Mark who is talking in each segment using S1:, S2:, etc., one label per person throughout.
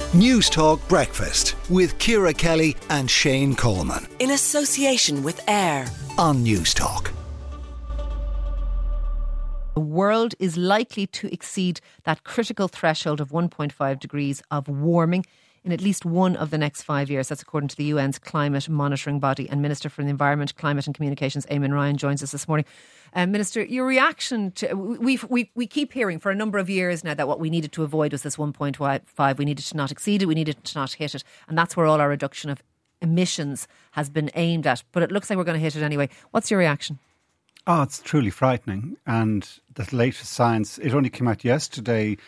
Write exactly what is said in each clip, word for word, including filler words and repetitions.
S1: News Talk Breakfast with Ciara Kelly and Shane Coleman.
S2: In association with AIR
S1: on News Talk.
S3: The world is likely to exceed that critical threshold of one point five degrees of warming in at least one of the next five years. That's according to the U N's climate monitoring body. And Minister for the Environment, Climate and Communications, Eamon Ryan, joins us this morning. Um, Minister, your reaction to... We've, we we keep hearing for a number of years now that what we needed to avoid was this one point five. We needed to not exceed it. We needed to not hit it. And that's where all our reduction of emissions has been aimed at. But it looks like we're going to hit it anyway. What's your reaction?
S4: Oh, it's truly frightening. And the latest science, it only came out yesterday.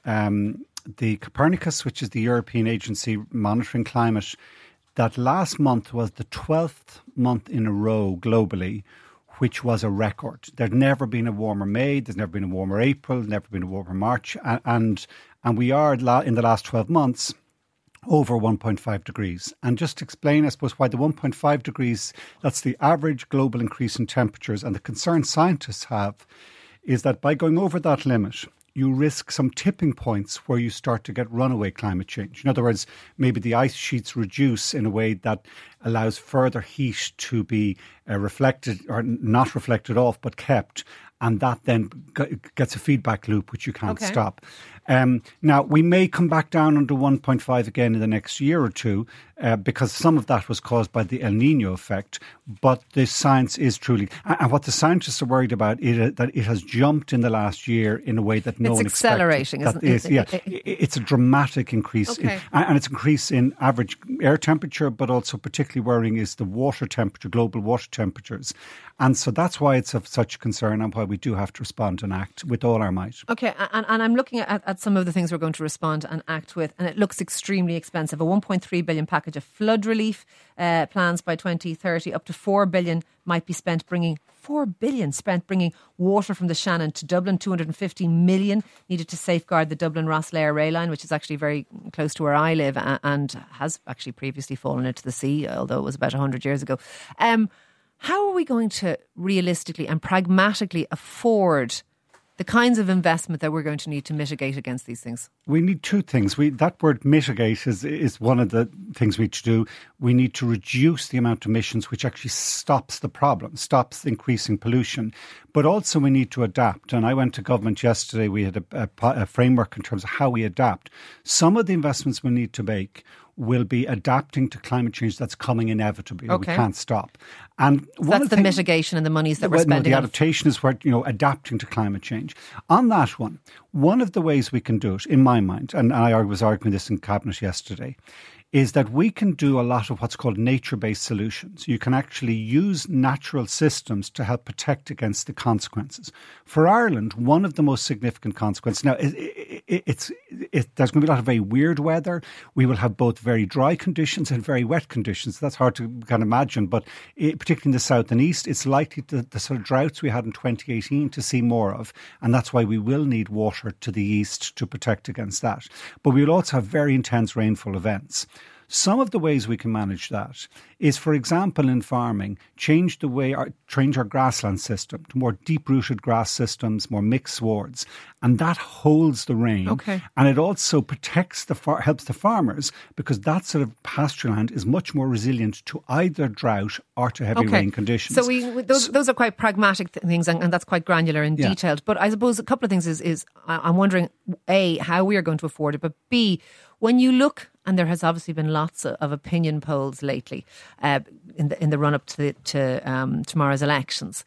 S4: Um, the Copernicus, which is the European agency monitoring climate, that last month was the twelfth month in a row globally, which was a record. There'd never been a warmer May, there's never been a warmer April, never been a warmer March. And, and we are in the last twelve months over one point five degrees. And just to explain, I suppose, why the one point five degrees, that's the average global increase in temperatures. And the concern scientists have is that by going over that limit, you risk some tipping points where you start to get runaway climate change. In other words, maybe the ice sheets reduce in a way that allows further heat to be uh, reflected or not reflected off, but kept. And that then g- gets a feedback loop, which you can't
S3: okay.
S4: stop. Um, now, we may come back down under one point five again in the next year or two, uh, because some of that was caused by the El Nino effect. But the science is truly... And what the scientists are worried about is that it has jumped in the last year in a way that no
S3: it's
S4: one
S3: accelerating,
S4: expected.
S3: Isn't
S4: That is,
S3: it?
S4: yeah, it's a dramatic increase.
S3: Okay.
S4: In, and it's an increase in average air temperature, but also particularly worrying is the water temperature, global water temperatures. And so that's why it's of such concern and why we do have to respond and act with all our might.
S3: Okay, and, and I'm looking at, at some of the things we're going to respond and act with, and it looks extremely expensive. A one point three billion package of flood relief uh, plans by twenty thirty. Up to four billion might be spent bringing... four billion spent bringing water from the Shannon to Dublin. two hundred fifty million needed to safeguard the Dublin-Rosslare rail line, which is actually very close to where I live and has actually previously fallen into the sea, although it was about one hundred years ago. Um, how are we going to realistically and pragmatically afford the kinds of investment that we're going to need to mitigate against these things?
S4: We need two things. We, that word mitigate is, is one of the things we need to do. We need to reduce the amount of emissions, which actually stops the problem, stops increasing pollution. But also we need to adapt. And I went to government yesterday. We had a, a, a framework in terms of how we adapt. Some of the investments we need to make will be adapting to climate change that's coming inevitably.
S3: Okay.
S4: We can't stop. And
S3: so
S4: one
S3: that's
S4: of
S3: the,
S4: the
S3: mitigation and the monies that
S4: well,
S3: we're spending.
S4: No, the
S3: on.
S4: adaptation is where, you know, adapting to climate change. On that one, one of the ways we can do it, in my mind, and I was arguing this in Cabinet yesterday, is that we can do a lot of what's called nature-based solutions. You can actually use natural systems to help protect against the consequences. For Ireland, one of the most significant consequences, now it, it, it's, it, there's going to be a lot of very weird weather. We will have both very dry conditions and very wet conditions. That's hard to kind of imagine, but it, particularly in the south and east, it's likely to, the sort of droughts we had in twenty eighteen to see more of. And that's why we will need water to the east to protect against that. But we will also have very intense rainfall events. Some of the ways we can manage that is, for example, in farming, change the way our, change our grassland system to more deep-rooted grass systems, more mixed swards, and that holds the rain.
S3: Okay.
S4: And it also protects the far, helps the farmers because that sort of pasture land is much more resilient to either drought or to heavy
S3: okay.
S4: rain conditions.
S3: So we those,
S4: so,
S3: those are quite pragmatic th- things, and, and that's quite granular and
S4: yeah.
S3: detailed. But I suppose a couple of things is is I'm wondering A, how we are going to afford it, but B, when you look, and there has obviously been lots of, of opinion polls lately uh, in the in the run up to the, to um, tomorrow's elections,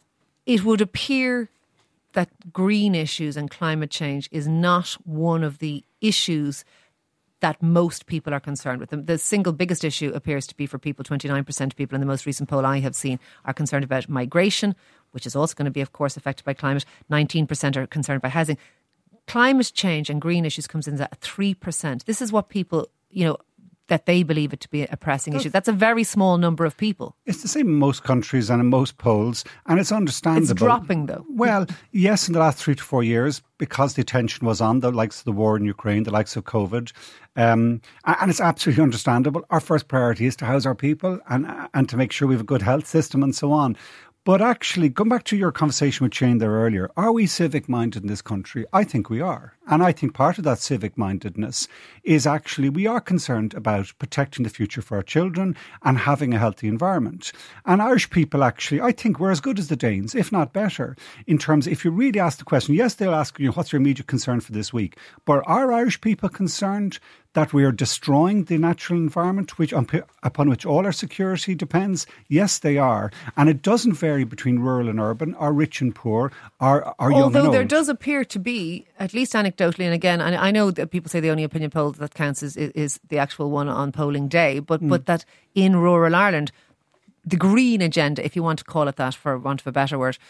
S3: it would appear that green issues and climate change is not one of the issues that most people are concerned with. The, the single biggest issue appears to be for people, twenty-nine percent of people in the most recent poll I have seen are concerned about migration, which is also going to be, of course, affected by climate. nineteen percent are concerned by housing. Climate change and green issues comes in at three percent. This is what people, you know, that they believe it to be a pressing issue. That's a very small number of people.
S4: It's the same in most countries and in most polls, and it's understandable.
S3: It's dropping, though.
S4: Well, yes, in the last three to four years, because the attention was on the likes of the war in Ukraine, the likes of COVID, um, and it's absolutely understandable. Our first priority is to house our people and and to make sure we have a good health system and so on. But actually, going back to your conversation with Shane there earlier, are we civic-minded in this country? I think we are. And I think part of that civic mindedness is actually we are concerned about protecting the future for our children and having a healthy environment. And Irish people actually, I think we're as good as the Danes, if not better, in terms, if you really ask the question, yes, they'll ask you, what's your immediate concern for this week? But are Irish people concerned that we are destroying the natural environment which upon which all our security depends? Yes, they are. And it doesn't vary between rural and urban, or rich and poor, or, or young and old.
S3: Although there does appear to be, at least anecdotally, and again, and I know that people say the only opinion poll that counts is, is, is the actual one on polling day, but, mm. but that in rural Ireland, the green agenda, if you want to call it that for want of a better word,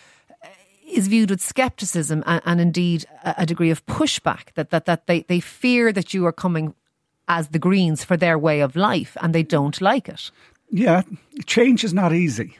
S3: is viewed with scepticism and, and indeed a, a degree of pushback, that, that, that they, they fear that you are coming as the Greens for their way of life and they don't like it.
S4: Yeah, change is not easy.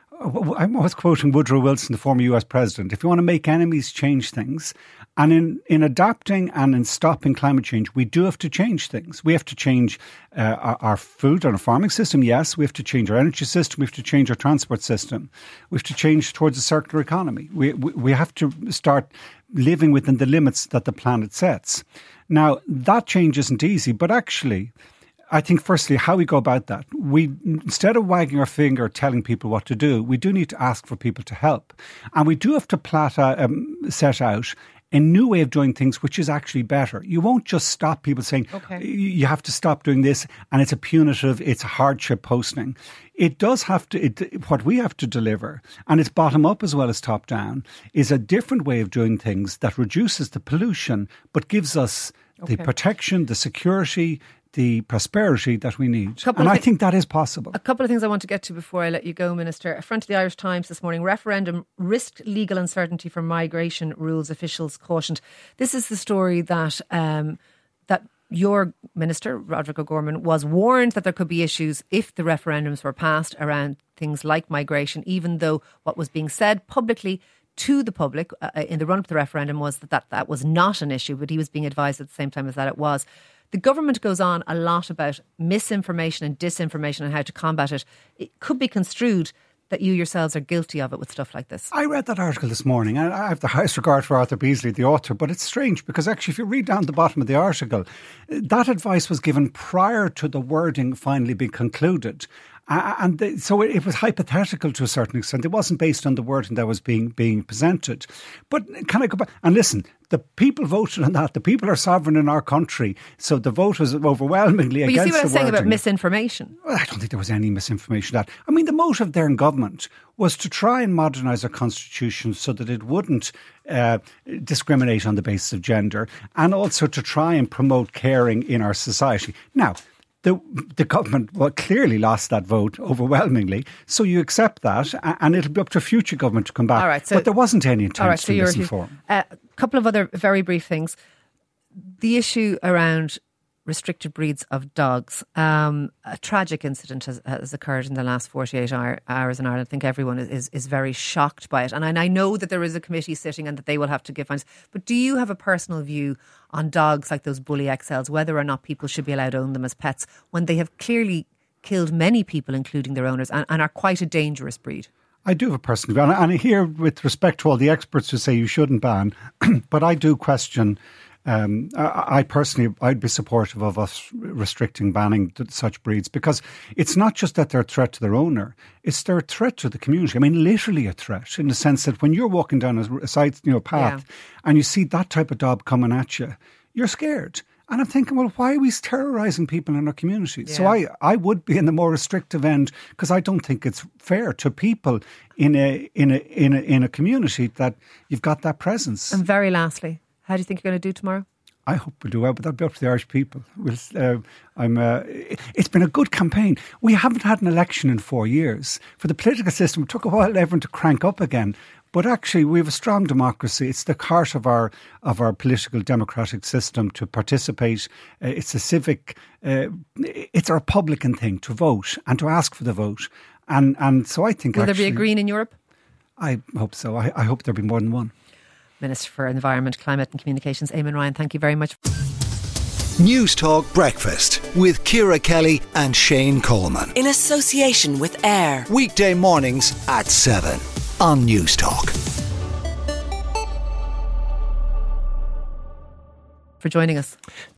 S4: I'm always quoting Woodrow Wilson, the former U S president. If you want to make enemies, change things. And in, in adapting and in stopping climate change, we do have to change things. We have to change uh, our, our food and our farming system, yes. We have to change our energy system. We have to change our transport system. We have to change towards a circular economy. We, we, we have to start living within the limits that the planet sets. Now, that change isn't easy, but actually, I think firstly, how we go about that, we instead of wagging our finger telling people what to do, we do need to ask for people to help. And we do have to plat, um, set out a new way of doing things which is actually better. You won't just stop people saying, okay, you have to stop doing this and it's a punitive, it's a hardship posting. It does have to, it, what we have to deliver, and it's bottom up as well as top down, is a different way of doing things that reduces the pollution but gives us okay. the protection, the security, the prosperity that we need. And I think that is possible.
S3: A couple of things I want to get to before I let you go, Minister. Front of the Irish Times this morning, referendum risked legal uncertainty for migration rules, officials cautioned. This is the story that um, that your Minister, Roderick O'Gorman, was warned that there could be issues if the referendums were passed around things like migration, even though what was being said publicly to the public uh, in the run-up to the referendum was that, that that was not an issue, but he was being advised at the same time as that it was. The government goes on a lot about misinformation and disinformation and how to combat it. It could be construed that you yourselves are guilty of it with stuff like this.
S4: I read that article this morning and I have the highest regard for Arthur Beasley, the author, but it's strange because actually if you read down the bottom of the article, that advice was given prior to the wording finally being concluded. Uh, and the, so it was hypothetical to a certain extent. It wasn't based on the wording that was being being presented. But can I go back? And listen, the people voted on that. The people are sovereign in our country. So the vote was overwhelmingly
S3: but
S4: against the wording.
S3: You see what I was saying about misinformation?
S4: Well, I don't think there was any misinformation. That I mean, the motive there in government was to try and modernise our constitution so that it wouldn't uh, discriminate on the basis of gender, and also to try and promote caring in our society. Now, The, the government well, clearly lost that vote overwhelmingly. So you accept that and it'll be up to future government to come back.
S3: All right, so,
S4: but there wasn't any intent
S3: right,
S4: to
S3: so
S4: misinform.
S3: A uh, couple of other very brief things. The issue around restricted breeds of dogs. Um, a tragic incident has, has occurred in the last forty-eight hour, hours in Ireland. I think everyone is, is very shocked by it. And I, and I know that there is a committee sitting and that they will have to give findings. But do you have a personal view on dogs like those Bully X Ls, whether or not people should be allowed to own them as pets when they have clearly killed many people, including their owners, and, and are quite a dangerous breed?
S4: I do have a personal view. And I hear, with respect to all the experts who say you shouldn't ban, but I do question... Um, I, I personally, I'd be supportive of us restricting, banning such breeds, because it's not just that they're a threat to their owner, it's they're a threat to the community. I mean, literally a threat, in the sense that when you're walking down a side, you know, path yeah. and you see that type of dog coming at you, you're scared. And I'm thinking, well, why are we terrorising people in our communities? Yeah. So I, I would be in the more restrictive end, because I don't think it's fair to people in a in a in a in a community that you've got that presence.
S3: And very lastly, how do you think you're going to do tomorrow?
S4: I hope we'll do well, but that'll be up to the Irish people. We'll, uh, I'm. Uh, it's been a good campaign. We haven't had an election in four years. For the political system, it took a while everyone to crank up again. But actually, we have a strong democracy. It's the heart of our of our political democratic system to participate. Uh, it's a civic, uh, it's a Republican thing to vote and to ask for the vote. And and so I think.
S3: Will
S4: actually,
S3: there be a Green in Europe?
S4: I hope so. I, I hope there'll be more than one.
S3: Minister for Environment, Climate and Communications, Eamon Ryan, thank you very much.
S1: News Talk Breakfast with Ciara Kelly and Shane Coleman.
S2: In association with AIR.
S1: Weekday mornings at seven on News Talk.
S3: for joining us.